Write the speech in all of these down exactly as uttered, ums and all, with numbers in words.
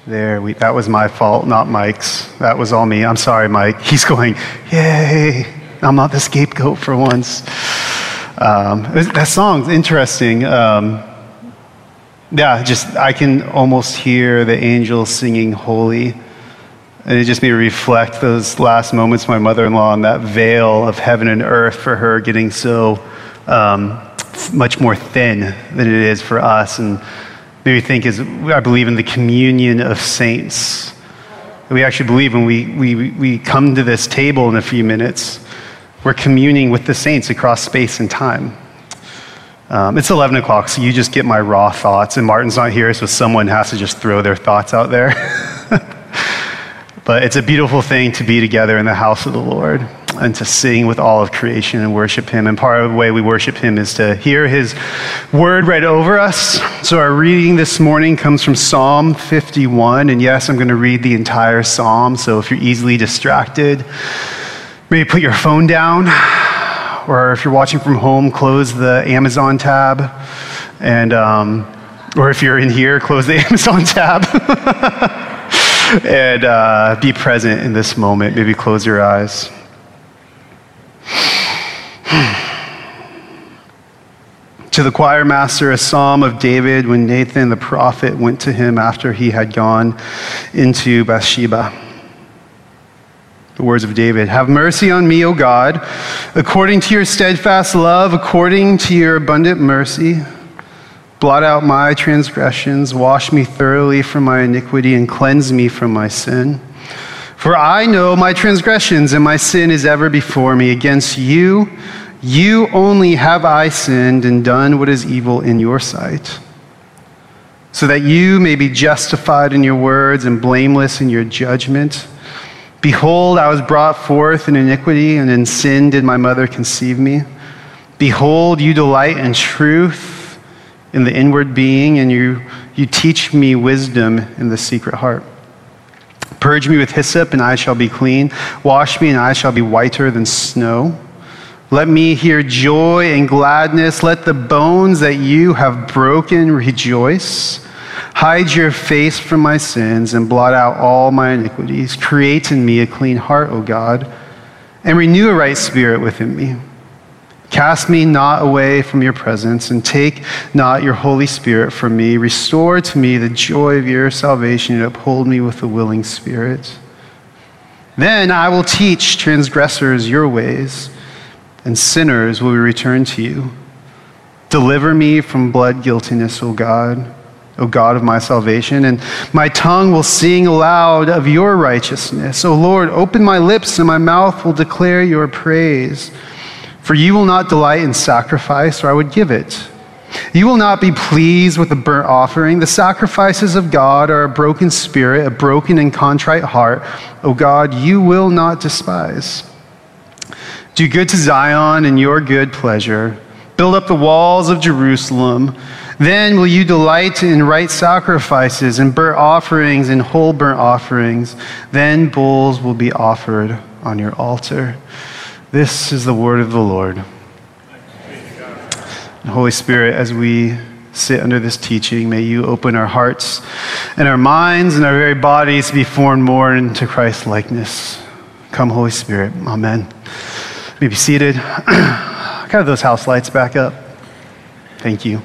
There, we, that was my fault, not Mike's. That was all me. I'm sorry, Mike. He's going, yay, I'm not the scapegoat for once. Um, that song's interesting. Um, yeah, just, I can almost hear the angels singing holy. And it just made me reflect those last moments of my mother-in-law and that veil of heaven and earth for her getting so um, much more thin than it is for us. And maybe think is, I believe in the communion of saints. We actually believe when we, we, we come to this table in a few minutes, we're communing with the saints across space and time. Um, it's eleven o'clock, so you just get my raw thoughts, and Martin's not here, so someone has to just throw their thoughts out there. But it's a beautiful thing to be together in the house of the Lord and to sing with all of creation and worship him. And part of the way we worship him is to hear his word read over us. So our reading this morning comes from Psalm fifty-one. And yes, I'm going to read the entire psalm. So if you're easily distracted, maybe put your phone down. Or if you're watching from home, close the Amazon tab. And um, or if you're in here, close the Amazon tab. And uh, be present in this moment. Maybe close your eyes. To the choir master, a psalm of David when Nathan the prophet went to him after he had gone into Bathsheba. The words of David, "Have mercy on me, O God, according to your steadfast love, according to your abundant mercy. Blot out my transgressions, wash me thoroughly from my iniquity, and cleanse me from my sin. For I know my transgressions, and my sin is ever before me. Against you, you only have I sinned and done what is evil in your sight, so that you may be justified in your words and blameless in your judgment. Behold, I was brought forth in iniquity, and in sin did my mother conceive me. Behold, you delight in truth in the inward being, and you, you teach me wisdom in the secret heart. Purge me with hyssop, and I shall be clean. Wash me, and I shall be whiter than snow. Let me hear joy and gladness. Let the bones that you have broken rejoice. Hide your face from my sins and blot out all my iniquities. Create in me a clean heart, O God, and renew a right spirit within me. Cast me not away from your presence, and take not your Holy Spirit from me. Restore to me the joy of your salvation, and uphold me with a willing spirit. Then I will teach transgressors your ways, and sinners will be returned to you. Deliver me from blood guiltiness, O God, O God of my salvation, and my tongue will sing aloud of your righteousness. O Lord, open my lips, and my mouth will declare your praise. For you will not delight in sacrifice, or I would give it. You will not be pleased with a burnt offering. The sacrifices of God are a broken spirit, a broken and contrite heart. O God, you will not despise. Do good to Zion in your good pleasure. Build up the walls of Jerusalem. Then will you delight in right sacrifices and burnt offerings and whole burnt offerings. Then bulls will be offered on your altar." This is the word of the Lord. And Holy Spirit, as we sit under this teaching, may you open our hearts and our minds and our very bodies to be formed more into Christ's likeness. Come, Holy Spirit. Amen. You may be seated. Kind of those house lights back up. Thank you.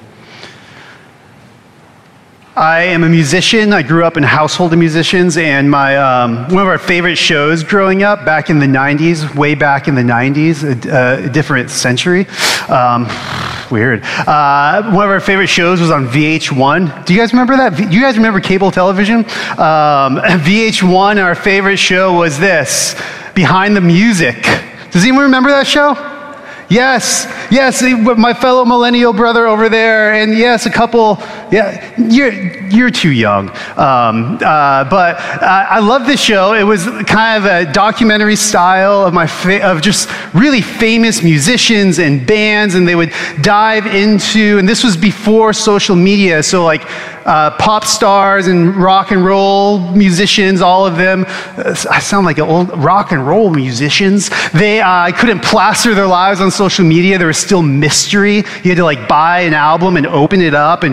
I am a musician. I grew up in a household of musicians, and my um, one of our favorite shows growing up back in the nineties, way back in the nineties, a, a different century. Um, weird. Uh, one of our favorite shows was on V H one. Do you guys remember that? Do you guys remember cable television? Um, V H one, our favorite show was this, Behind the Music. Does anyone remember that show? Yes, yes, my fellow millennial brother over there, and yes, a couple, yeah, you're, you're too young. Um, uh, but uh, I love this show. It was kind of a documentary style of my fa- of just really famous musicians and bands, and they would dive into, and this was before social media, so like uh, pop stars and rock and roll musicians, all of them, uh, I sound like old rock and roll musicians, they uh, couldn't plaster their lives on social media. There was still mystery. You had to like buy an album and open it up and read about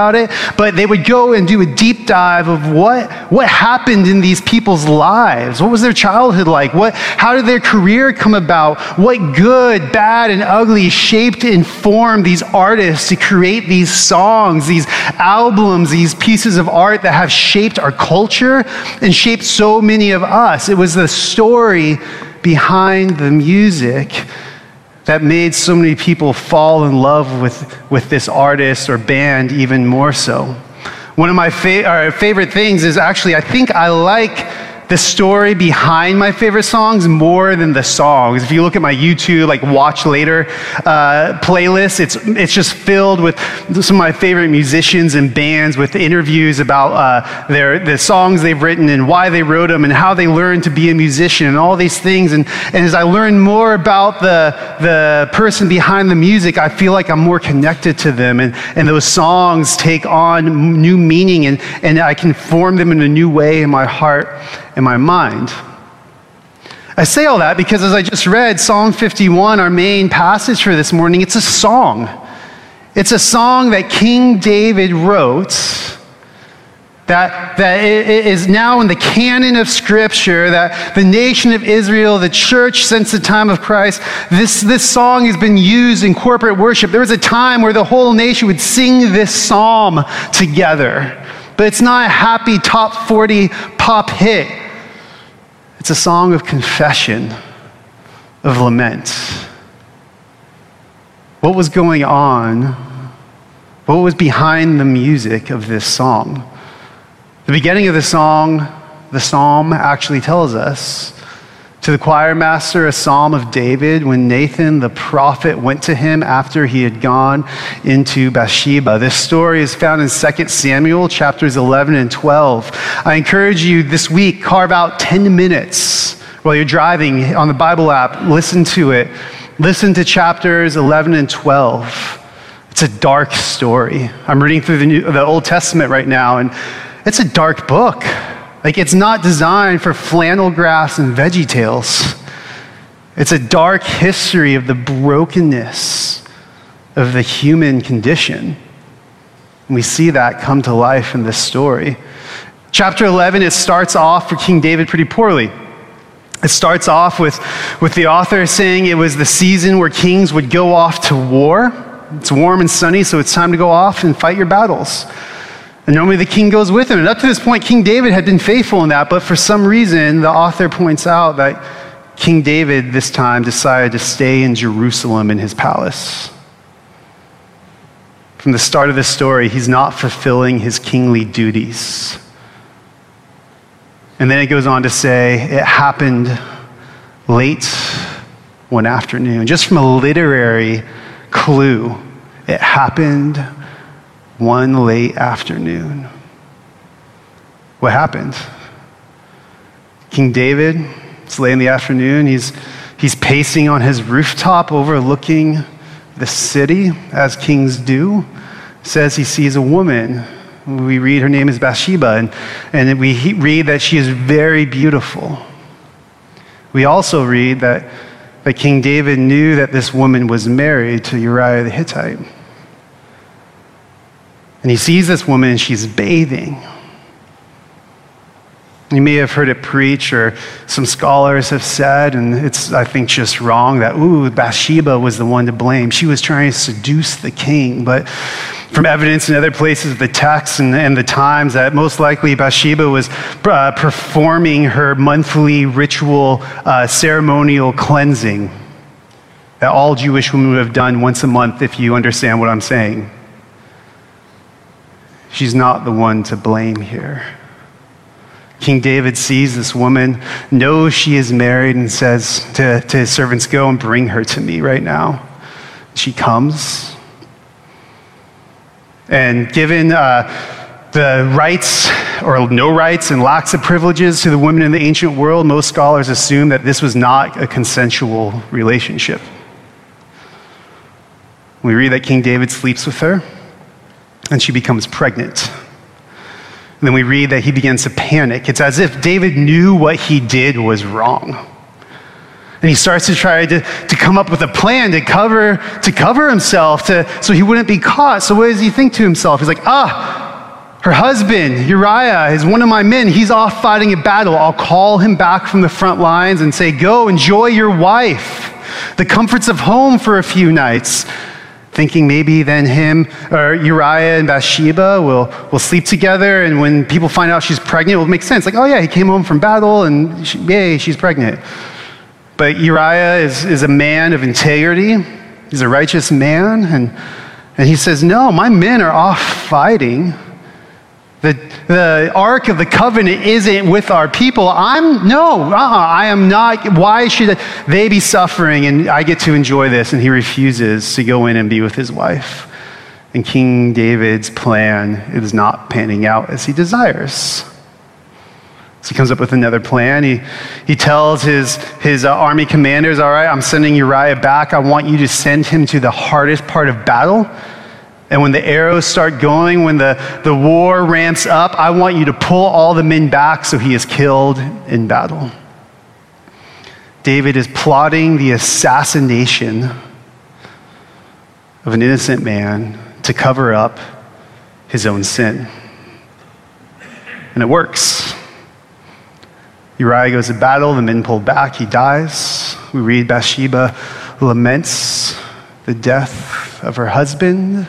about it, but they would go and do a deep dive of what, what happened in these people's lives. What was their childhood like? What, how did their career come about? What good, bad, and ugly shaped and formed these artists to create these songs, these albums, these pieces of art that have shaped our culture and shaped so many of us? It was the story behind the music that made so many people fall in love with, with this artist or band even more so. One of my fa- uh, favorite things is actually, I think I like the story behind my favorite songs more than the songs. If you look at my YouTube, like watch later uh, playlist, it's it's just filled with some of my favorite musicians and bands with interviews about uh, their the songs they've written and why they wrote them and how they learned to be a musician and all these things. And, and as I learn more about the the person behind the music, I feel like I'm more connected to them, and, and those songs take on new meaning, and, and I can form them in a new way in my heart and my mind. I say all that because as I just read Psalm fifty-one, our main passage for this morning, it's a song. It's a song that King David wrote that, that is now in the canon of Scripture, that the nation of Israel, the church since the time of Christ, this, this song has been used in corporate worship. There was a time where the whole nation would sing this psalm together. But it's not a happy top forty pop hit. It's a song of confession, of lament. What was going on? What was behind the music of this song? The beginning of the song, the psalm actually tells us, to the choir master, a psalm of David, when Nathan the prophet went to him after he had gone into Bathsheba. This story is found in Second Samuel chapters eleven and twelve. I encourage you this week, carve out ten minutes while you're driving on the Bible app, listen to it. Listen to chapters eleven and twelve. It's a dark story. I'm reading through the, New, the Old Testament right now, and it's a dark book. Like, it's not designed for flannel graphs and Veggie Tales. It's a dark history of the brokenness of the human condition. And we see that come to life in this story. Chapter eleven, it starts off for King David pretty poorly. It starts off with, with the author saying it was the season where kings would go off to war. It's warm and sunny, so it's time to go off and fight your battles. And normally the king goes with him. And up to this point, King David had been faithful in that, but for some reason, the author points out that King David this time decided to stay in Jerusalem in his palace. From the start of this story, he's not fulfilling his kingly duties. And then it goes on to say, it happened late one afternoon. Just from a literary clue, it happened one late afternoon. What happened? King David, it's late in the afternoon. He's, he's pacing on his rooftop overlooking the city, as kings do. Says he sees a woman. We read her name is Bathsheba, and, and we read that she is very beautiful. We also read that, that King David knew that this woman was married to Uriah the Hittite. And he sees this woman and she's bathing. You may have heard it preached, or some scholars have said, and it's, I think, just wrong, that, ooh, Bathsheba was the one to blame. She was trying to seduce the king. But from evidence in other places of the text and, and the times, that most likely Bathsheba was uh, performing her monthly ritual uh, ceremonial cleansing that all Jewish women would have done once a month, if you understand what I'm saying. She's not the one to blame here. King David sees this woman, knows she is married, and says to, to his servants, go and bring her to me right now. She comes. And given uh, the rights or no rights and lacks of privileges to the women in the ancient world, most scholars assume that this was not a consensual relationship. We read that King David sleeps with her, and she becomes pregnant. And then we read that he begins to panic. It's as if David knew what he did was wrong. And he starts to try to, to come up with a plan to cover, to cover himself to, so he wouldn't be caught. So what does he think to himself? He's like, ah, her husband, Uriah, is one of my men. He's off fighting a battle. I'll call him back from the front lines and say, go, enjoy your wife, the comforts of home for a few nights. Thinking maybe then him, or Uriah and Bathsheba will, will sleep together, and when people find out she's pregnant, it will make sense. Like, oh yeah, he came home from battle, and she, yay, she's pregnant. But Uriah is, is a man of integrity. He's a righteous man, and, and he says, no, my men are off fighting. The, the Ark of the Covenant isn't with our people. I'm, no, uh-uh, I am not. Why should they be suffering and I get to enjoy this? And he refuses to go in and be with his wife. And King David's plan is not panning out as he desires. So he comes up with another plan. He, he tells his, his uh, army commanders, all right, I'm sending Uriah back. I want you to send him to the hardest part of battle. And when the arrows start going, when the, the war ramps up, I want you to pull all the men back so he is killed in battle. David is plotting the assassination of an innocent man to cover up his own sin. And it works. Uriah goes to battle, the men pull back, he dies. We read Bathsheba laments the death of her husband.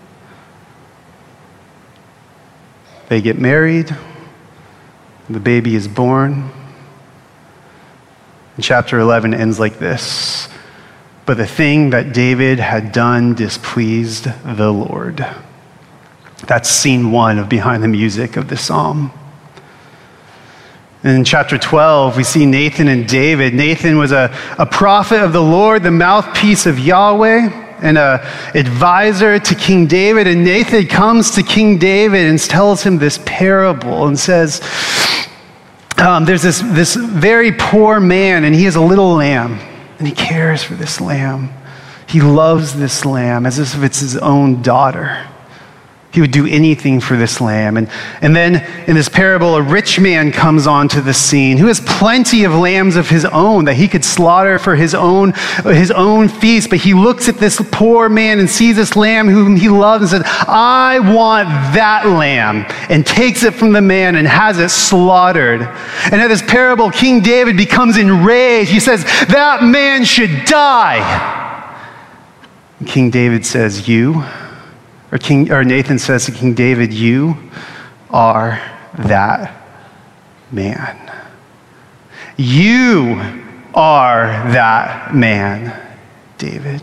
They get married. The baby is born. And chapter eleven ends like this. But the thing that David had done displeased the Lord. That's scene one of Behind the Music of the psalm. And in chapter twelve, we see Nathan and David. Nathan was a, a prophet of the Lord, the mouthpiece of Yahweh, and an advisor to King David. And Nathan comes to King David and tells him this parable and says, um, there's this, this very poor man, and he has a little lamb, and he cares for this lamb. He loves this lamb as if it's his own daughter. He would do anything for this lamb. And, and then in this parable, a rich man comes onto the scene who has plenty of lambs of his own that he could slaughter for his own, his own feast. But he looks at this poor man and sees this lamb whom he loves and says, I want that lamb, and takes it from the man and has it slaughtered. And at this parable, King David becomes enraged. He says, that man should die. And King David says, you... Or, King, or Nathan says to King David, you are that man. You are that man, David.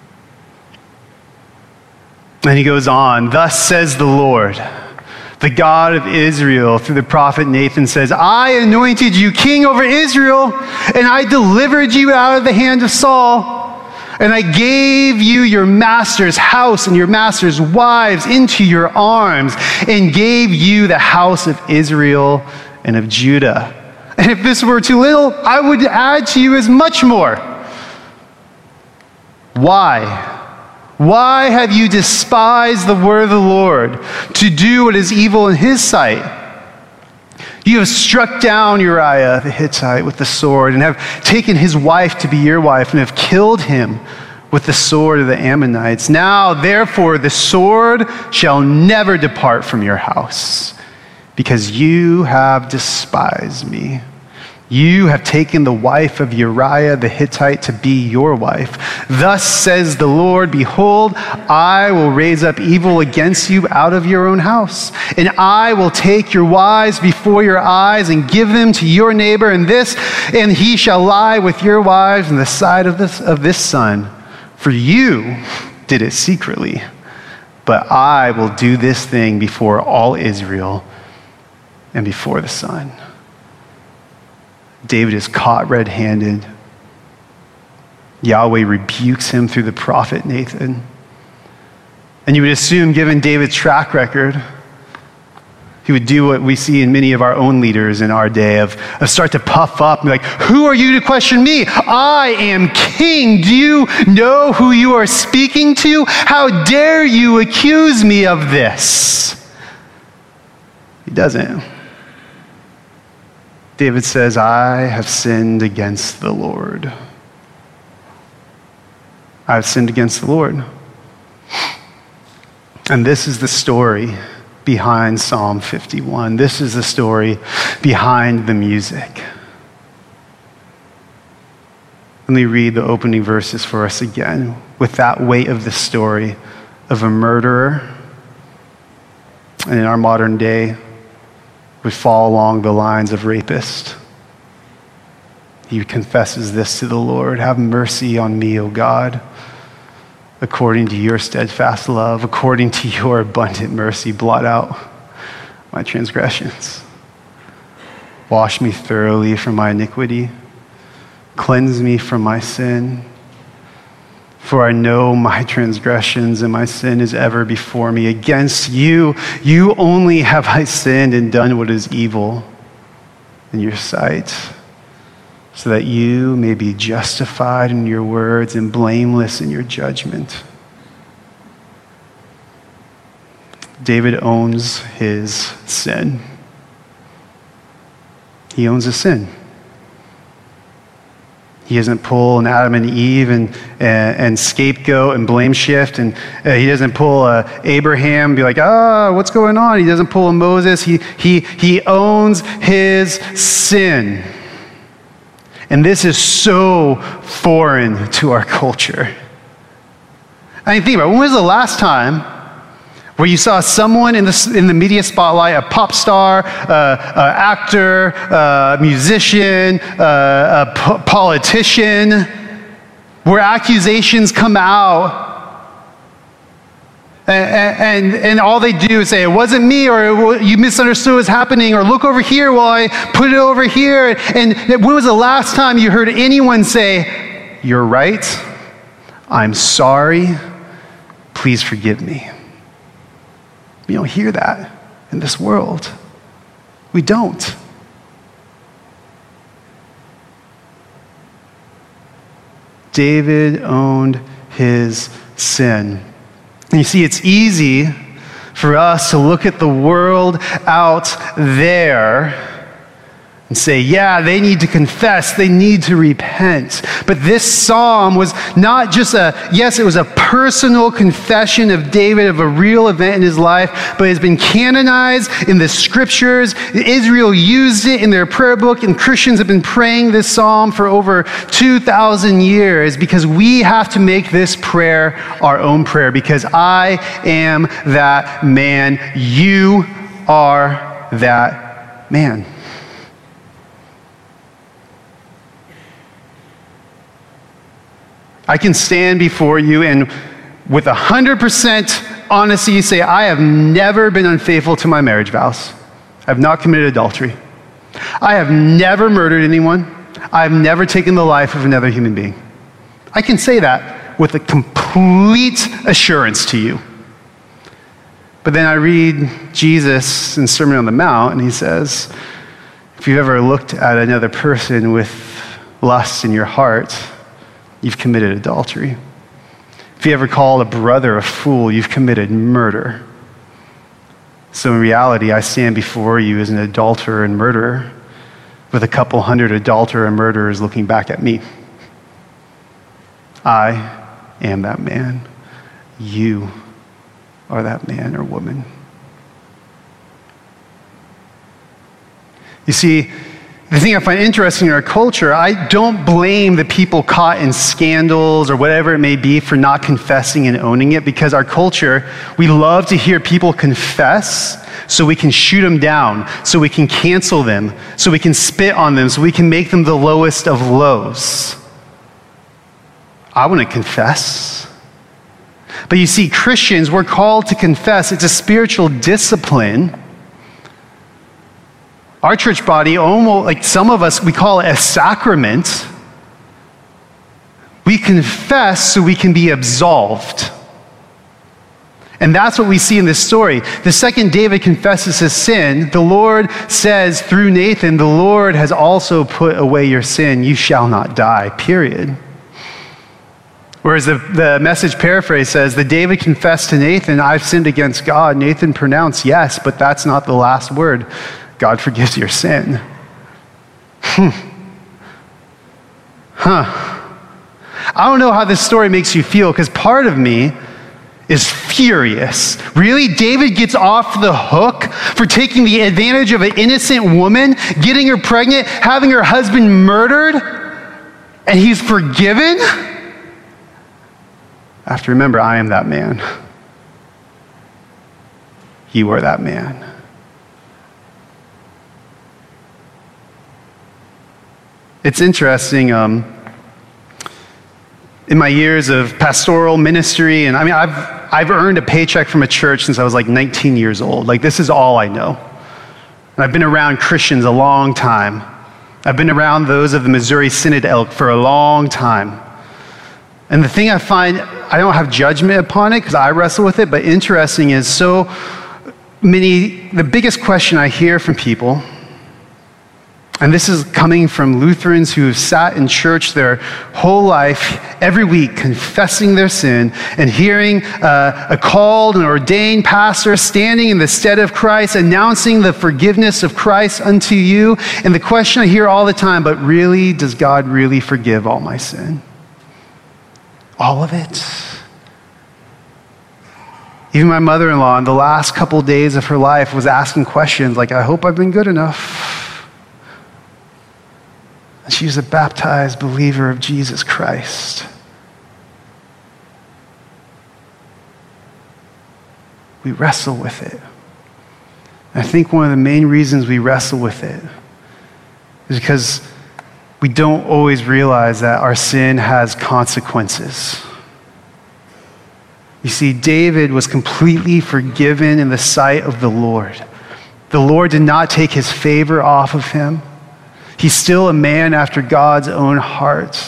And he goes on, thus says the Lord, the God of Israel, through the prophet Nathan says, I anointed you king over Israel, and I delivered you out of the hand of Saul. And I gave you your master's house and your master's wives into your arms, and gave you the house of Israel and of Judah. And if this were too little, I would add to you as much more. Why? Why have you despised the word of the Lord to do what is evil in his sight? You have struck down Uriah the Hittite with the sword, and have taken his wife to be your wife, and have killed him with the sword of the Ammonites. Now, therefore, the sword shall never depart from your house, because you have despised me. You have taken the wife of Uriah the Hittite to be your wife. Thus says the Lord, behold, I will raise up evil against you out of your own house, and I will take your wives before your eyes and give them to your neighbor, and this, and he shall lie with your wives in the sight of this, of this son. For you did it secretly, but I will do this thing before all Israel and before the sun. David is caught red-handed. Yahweh rebukes him through the prophet Nathan. And you would assume, given David's track record, he would do what we see in many of our own leaders in our day, of, of start to puff up and be like, who are you to question me? I am king. Do you know who you are speaking to? How dare you accuse me of this? He doesn't. David says, I have sinned against the Lord. I've sinned against the Lord. And this is the story behind Psalm fifty-one. This is the story behind the music. Let me read the opening verses for us again, with that weight of the story of a murderer, and in our modern day, would fall along the lines of rapist. He confesses this to the Lord: have mercy on me, O God, according to your steadfast love, according to your abundant mercy, blot out my transgressions. Wash me thoroughly from my iniquity. Cleanse me from my sin. For I know my transgressions and my sin is ever before me. Against you, you only have I sinned and done what is evil in your sight, so that you may be justified in your words and blameless in your judgment. David owns his sin. He owns his sin. He doesn't pull an Adam and Eve and, and, and scapegoat and blame shift. And uh, he doesn't pull a Abraham and be like, ah, what's going on? He doesn't pull a Moses. He, he, he owns his sin. And this is so foreign to our culture. I mean, think about it. When was the last time where you saw someone in the, in the media spotlight, a pop star, uh, uh, actor, uh, musician, uh, a po- politician, where accusations come out and, and, and all they do is say, it wasn't me, or you misunderstood what's happening, or look over here while I put it over here. And when was the last time you heard anyone say, you're right, I'm sorry, please forgive me? We don't hear that in this world. We don't. David owned his sin. And you see, it's easy for us to look at the world out there and say, yeah, they need to confess, they need to repent. But this psalm was not just a, yes, it was a personal confession of David of a real event in his life, but it's been canonized in the scriptures. Israel used it in their prayer book, and Christians have been praying this psalm for over two thousand years, because we have to make this prayer our own prayer, because I am that man. You are that man. I can stand before you and with one hundred percent honesty say, I have never been unfaithful to my marriage vows. I have not committed adultery. I have never murdered anyone. I have never taken the life of another human being. I can say that with a complete assurance to you. But then I read Jesus in Sermon on the Mount, and he says, if you've ever looked at another person with lust in your heart, you've committed adultery. If you ever call a brother a fool, you've committed murder. So in reality, I stand before you as an adulterer and murderer, with a couple hundred adulterer and murderers looking back at me. I am that man. You are that man or woman. You see, the thing I find interesting in our culture, I don't blame the people caught in scandals or whatever it may be for not confessing and owning it, because our culture, we love to hear people confess so we can shoot them down, so we can cancel them, so we can spit on them, so we can make them the lowest of lows. I want to confess. But you see, Christians, we're called to confess. It's a spiritual discipline. Our church body, almost like some of us, we call it a sacrament. We confess so we can be absolved. And that's what we see in this story. The second David confesses his sin, the Lord says through Nathan, the Lord has also put away your sin. You shall not die, period. Whereas the, the Message paraphrase says that David confessed to Nathan, I've sinned against God. Nathan pronounced yes, but that's not the last word. God forgives your sin. Hmm. Huh. I don't know how this story makes you feel, because part of me is furious. Really? David gets off the hook for taking the advantage of an innocent woman, getting her pregnant, having her husband murdered, and he's forgiven? I have to remember, I am that man. You are that man. It's interesting, um, in my years of pastoral ministry, and I mean, I've I've earned a paycheck from a church since I was like nineteen years old. Like, this is all I know. And I've been around Christians a long time. I've been around those of the Missouri Synod Elk for a long time. And the thing I find, I don't have judgment upon it because I wrestle with it, but interesting is so many, the biggest question I hear from people, and this is coming from Lutherans who have sat in church their whole life, every week, confessing their sin and hearing uh, a called and ordained pastor standing in the stead of Christ, announcing the forgiveness of Christ unto you. And the question I hear all the time, but really, does God really forgive all my sin? All of it? Even my mother-in-law, in the last couple days of her life, was asking questions like, I hope I've been good enough. And she was a baptized believer of Jesus Christ. We wrestle with it. And I think one of the main reasons we wrestle with it is because we don't always realize that our sin has consequences. You see, David was completely forgiven in the sight of the Lord. The Lord did not take his favor off of him. He's still a man after God's own heart.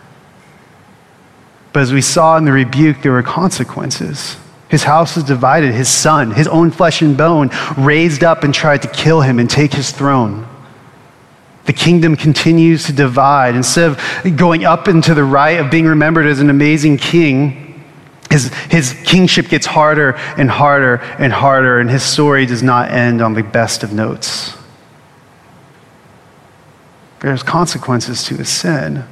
But as we saw in the rebuke, there were consequences. His house was divided. His son, his own flesh and bone, raised up and tried to kill him and take his throne. The kingdom continues to divide. Instead of going up into the right of being remembered as an amazing king, his, his kingship gets harder and harder and harder, and his story does not end on the best of notes. There's consequences to his sin.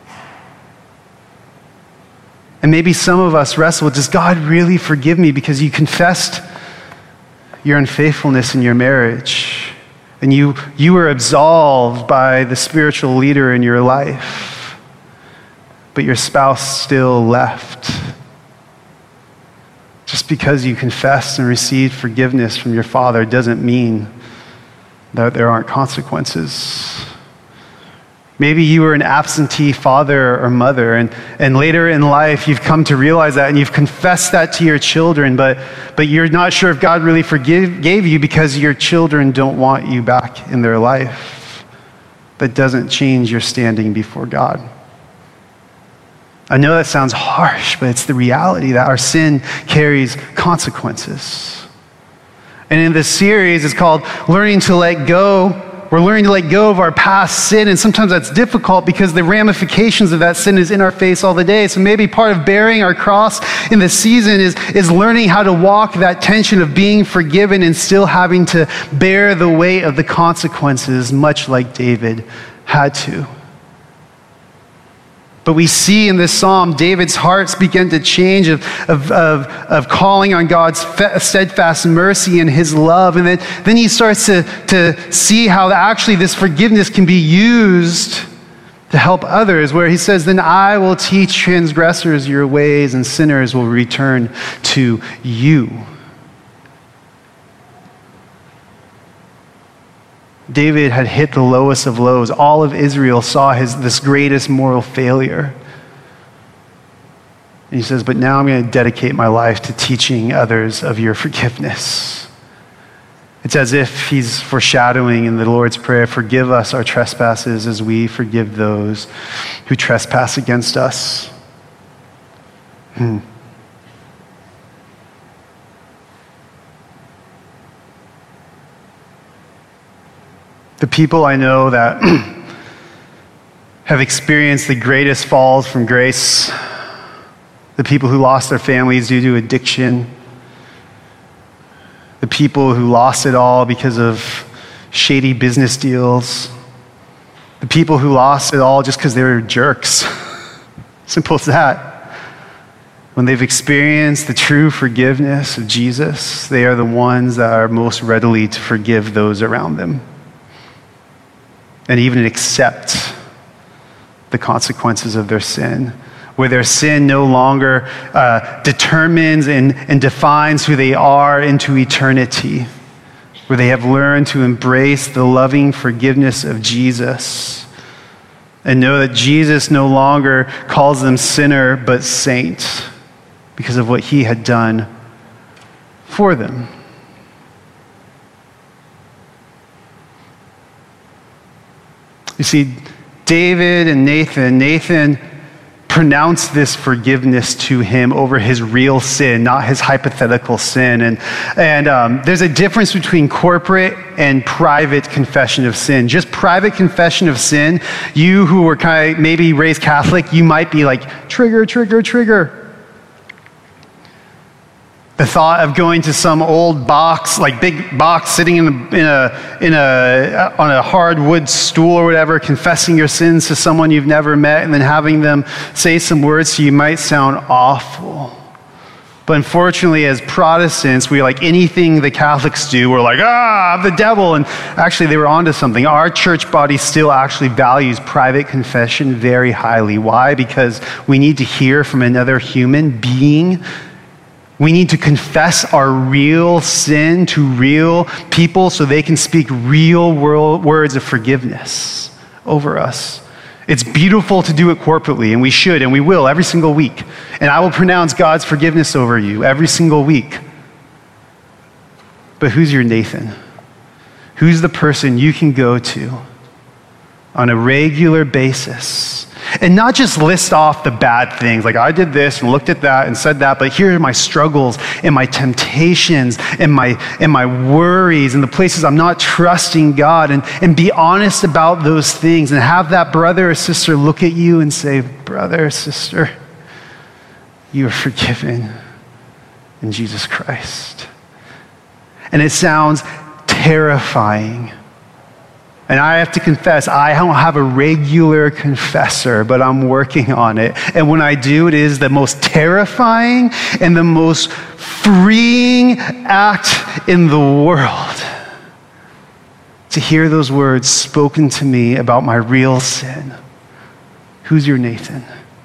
And maybe some of us wrestle with, does God really forgive me because you confessed your unfaithfulness in your marriage and you, you were absolved by the spiritual leader in your life, but your spouse still left? Just because you confessed and received forgiveness from your father doesn't mean that there aren't consequences. Maybe you were an absentee father or mother, and, and later in life you've come to realize that and you've confessed that to your children, but, but you're not sure if God really forgave gave you because your children don't want you back in their life. That doesn't change your standing before God. I know that sounds harsh, but it's the reality that our sin carries consequences. And in this series, it's called Learning to Let Go. We're learning to let go of our past sin, and sometimes that's difficult because the ramifications of that sin is in our face all the day. So maybe part of bearing our cross in this season is, is learning how to walk that tension of being forgiven and still having to bear the weight of the consequences, much like David had to. But we see in this psalm, David's hearts begin to change of, of, of, of calling on God's steadfast mercy and his love. And then, then he starts to, to see how actually this forgiveness can be used to help others, where he says, then I will teach transgressors your ways and sinners will return to you. David had hit the lowest of lows. All of Israel saw his this greatest moral failure. And he says, but now I'm going to dedicate my life to teaching others of your forgiveness. It's as if he's foreshadowing in the Lord's Prayer, forgive us our trespasses as we forgive those who trespass against us. Hmm. The people I know that have experienced the greatest falls from grace, the people who lost their families due to addiction, the people who lost it all because of shady business deals, the people who lost it all just because they were jerks, Simple as that. When they've experienced the true forgiveness of Jesus, they are the ones that are most readily to forgive those around them and even accept the consequences of their sin, where their sin no longer uh, determines and, and defines who they are into eternity, where they have learned to embrace the loving forgiveness of Jesus and know that Jesus no longer calls them sinner but saint because of what he had done for them. You see, David and Nathan, Nathan pronounced this forgiveness to him over his real sin, not his hypothetical sin. And, and um, there's a difference between corporate and private confession of sin. Just private confession of sin, you who were kind of maybe raised Catholic, you might be like, trigger, trigger, trigger. The thought of going to some old box, like big box, sitting in a, in a, in a, on a hardwood stool or whatever, confessing your sins to someone you've never met, and then having them say some words to you might sound awful. But unfortunately, as Protestants, we like anything the Catholics do, we're like, ah, the devil. And actually, they were onto something. Our church body still actually values private confession very highly. Why? Because we need to hear from another human being. We need to confess our real sin to real people so they can speak real world words of forgiveness over us. It's beautiful to do it corporately, and we should, and we will every single week. And I will pronounce God's forgiveness over you every single week. But who's your Nathan? Who's the person you can go to on a regular basis? And not just list off the bad things, like I did this and looked at that and said that, but here are my struggles and my temptations and my and my worries and the places I'm not trusting God, and, and be honest about those things and have that brother or sister look at you and say, brother or sister, you are forgiven in Jesus Christ. And it sounds terrifying. And I have to confess, I don't have a regular confessor, but I'm working on it. And when I do, it is the most terrifying and the most freeing act in the world to hear those words spoken to me about my real sin. Who's your Nathan?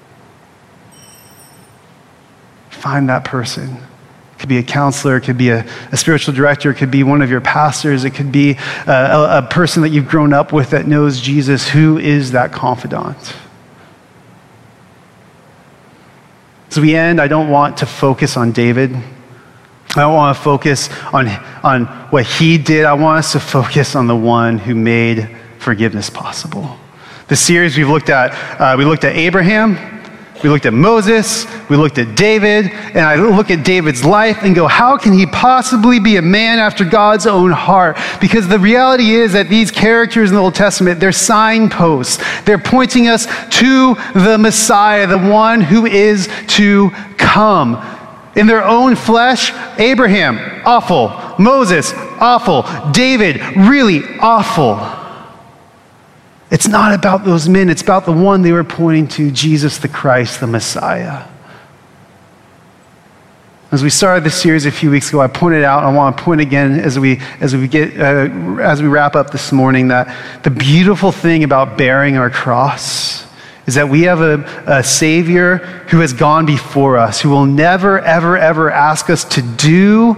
Find that person. It could be a counselor, it could be a, a spiritual director, it could be one of your pastors, it could be a, a, a person that you've grown up with that knows Jesus. Who is that confidant? As we end, I don't want to focus on David. I don't want to focus on, on what he did. I want us to focus on the one who made forgiveness possible. The series we've looked at, uh, we looked at Abraham, we looked at Moses, we looked at David, and I look at David's life and go, how can he possibly be a man after God's own heart? Because the reality is that these characters in the Old Testament, they're signposts. They're pointing us to the Messiah, the one who is to come. In their own flesh, Abraham, awful. Moses, awful. David, really awful. It's not about those men. It's about the one they were pointing to, Jesus the Christ, the Messiah. As we started this series a few weeks ago, I pointed out, I want to point again as we as we get uh, as we wrap up this morning, that the beautiful thing about bearing our cross is that we have a, a Savior who has gone before us, who will never, ever, ever ask us to do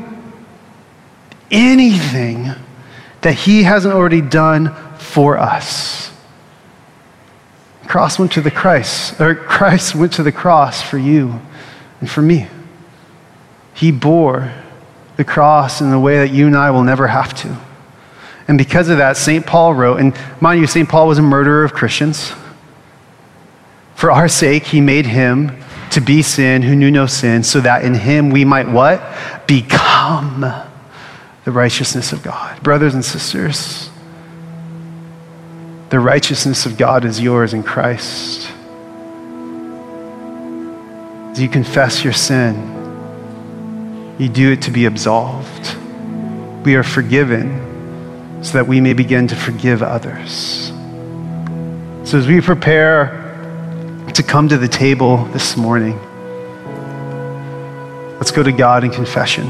anything that he hasn't already done for us. Cross went to the Christ, or Christ went to the cross for you and for me. He bore the cross in the way that you and I will never have to. And because of that, Saint Paul wrote, and mind you, Saint Paul was a murderer of Christians. For our sake, he made him to be sin who knew no sin, so that in him we might what? Become the righteousness of God. Brothers and sisters, the righteousness of God is yours in Christ. As you confess your sin, you do it to be absolved. We are forgiven so that we may begin to forgive others. So as we prepare to come to the table this morning. Let's go to God in confession.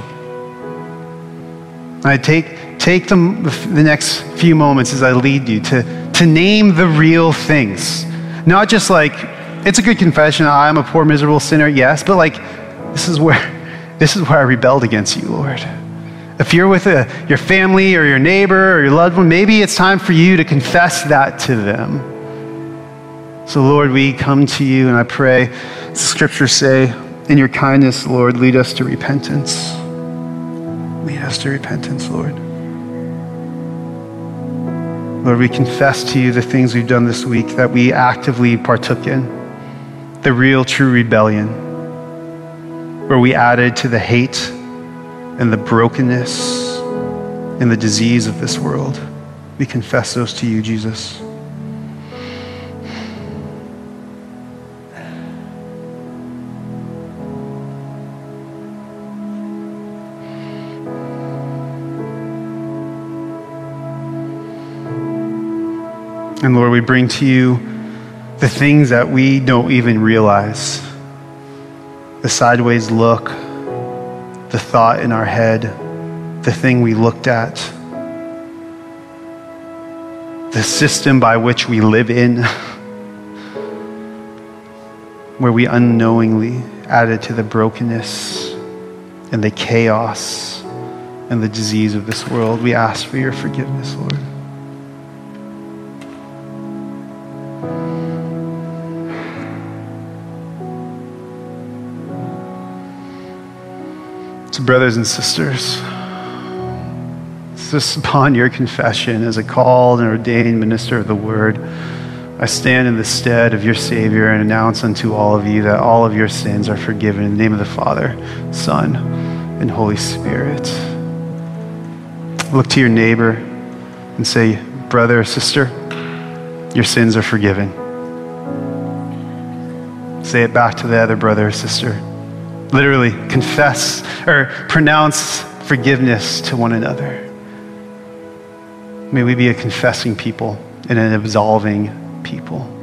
I take, take the, the next few moments as I lead you to, to name the real things. Not just like, it's a good confession, I'm a poor, miserable sinner, yes, but like, this is where, this is where I rebelled against you, Lord. If you're with a, your family or your neighbor or your loved one, maybe it's time for you to confess that to them. So Lord, we come to you and I pray, as the scriptures say, in your kindness, Lord, lead us to repentance. Lead us to repentance, Lord. Lord, we confess to you the things we've done this week that we actively partook in. The real, true rebellion, where we added to the hate and the brokenness and the disease of this world. We confess those to you, Jesus. And Lord, we bring to you the things that we don't even realize. The sideways look, the thought in our head, the thing we looked at, the system by which we live in, where we unknowingly added to the brokenness and the chaos and the disease of this world. We ask for your forgiveness, Lord. So brothers and sisters, just upon your confession as a called and ordained minister of the word, I stand in the stead of your Savior and announce unto all of you that all of your sins are forgiven in the name of the Father, Son, and Holy Spirit. Look to your neighbor and say, brother or sister, your sins are forgiven. Say it back to the other brother or sister. Literally confess or pronounce forgiveness to one another. May we be a confessing people and an absolving people.